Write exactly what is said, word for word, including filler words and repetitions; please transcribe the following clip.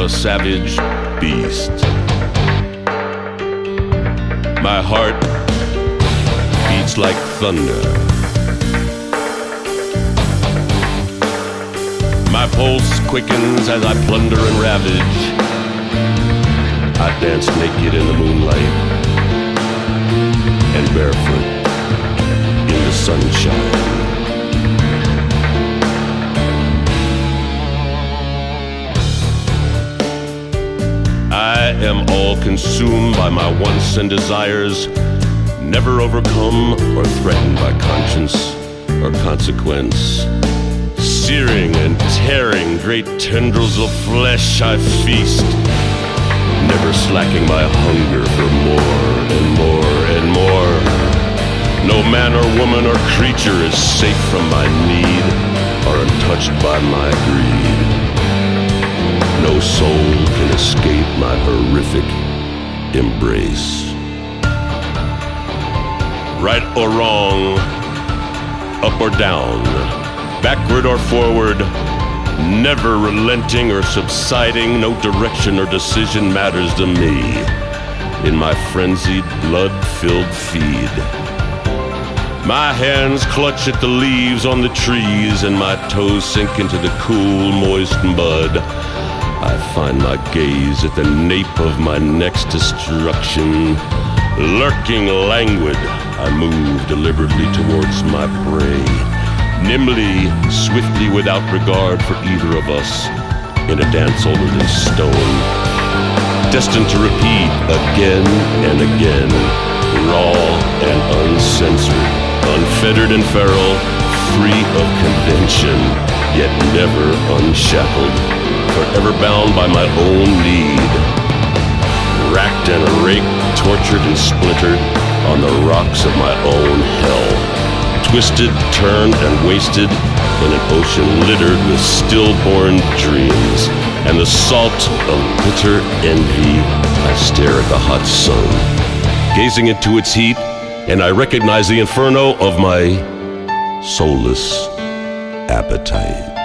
a savage beast. My heart beats like thunder. My pulse quickens as I plunder and ravage. I dance naked in the moonlight and barefoot in the sunshine. I am all consumed by my wants and desires, never overcome or threatened by conscience or consequence. Searing and tearing great tendrils of flesh I feast, never slacking my hunger for more and more and more. No man or woman or creature is safe from my need or untouched by my greed. No soul can escape my horrific embrace. Right or wrong, up or down, backward or forward, never relenting or subsiding, no direction or decision matters to me in my frenzied, blood-filled feed. My hands clutch at the leaves on the trees and my toes sink into the cool, moist mud. I find my gaze at the nape of my next destruction. Lurking languid, I move deliberately towards my prey. Nimbly, swiftly, without regard for either of us, in a dance older than stone. Destined to repeat again and again, raw and uncensored, unfettered and feral, free of convention, yet never unshackled, forever bound by my own need. Racked and raked, tortured and splintered on the rocks of my own hell. Twisted, turned, and wasted in an ocean littered with stillborn dreams. And the salt of bitter envy, I stare at the hot sun, gazing into its heat, and I recognize the inferno of my soulless appetite.